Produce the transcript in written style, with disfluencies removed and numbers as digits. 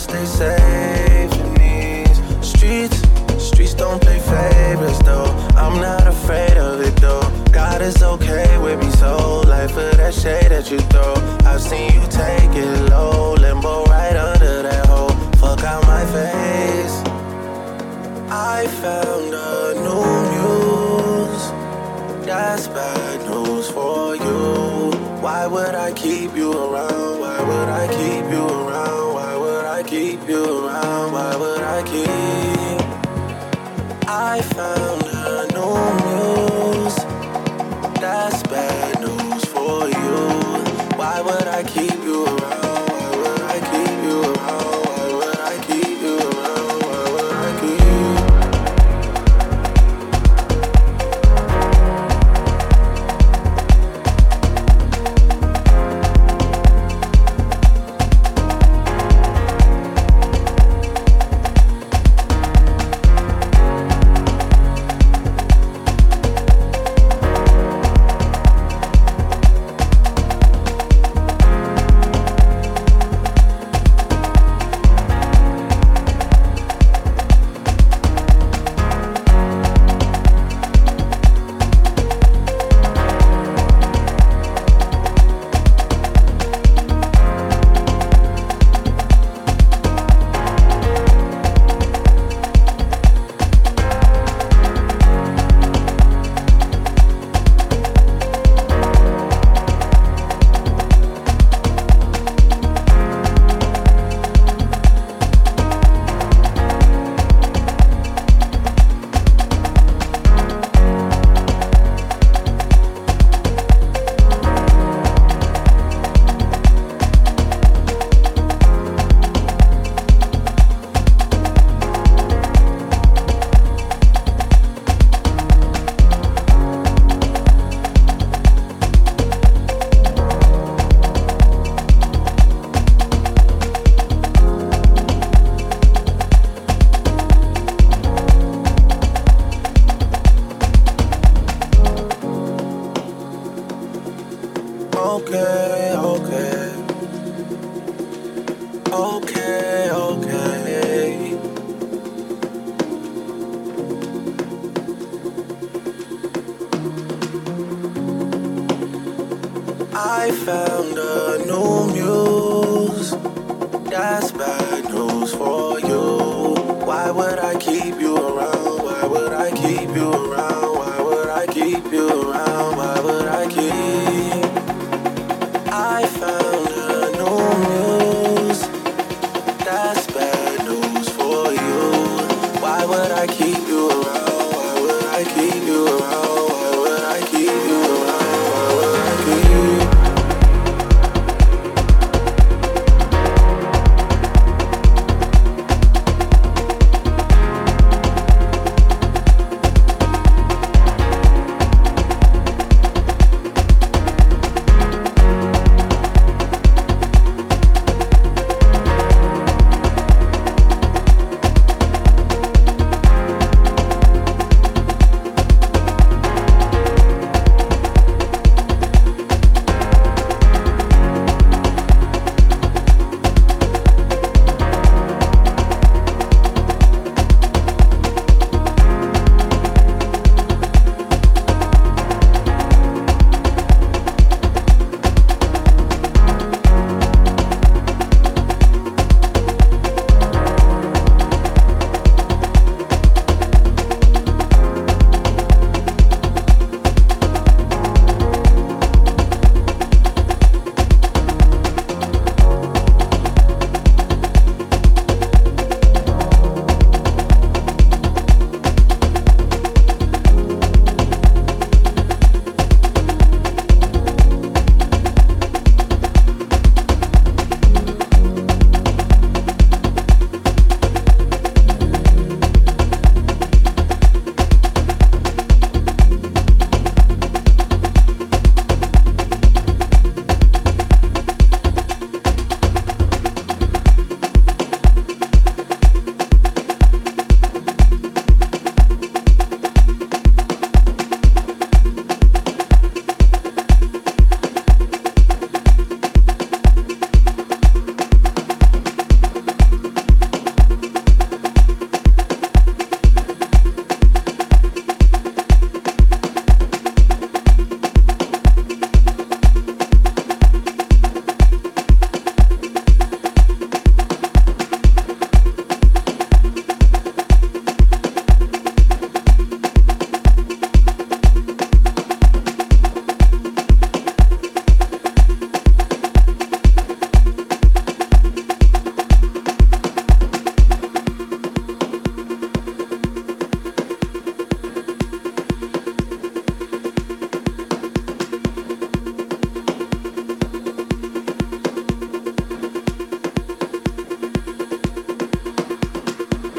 stay safe in these streets. Streets don't play favorites though. I'm not afraid of it though. God is okay with me, so life for that shade that you throw. I've seen you take it low, limbo right under that hole. Fuck out my face. I found a new muse. That's bad news for you. Why would I keep you around? Why would I keep you around? Why would I keep you around? Why would I keep? I found a new muse. That's bad news for you. Why would I keep you around? Why would I keep you around? Why would I keep you around? Why would I keep? Okay, okay. Okay, okay. I found a new muse. That's bad news for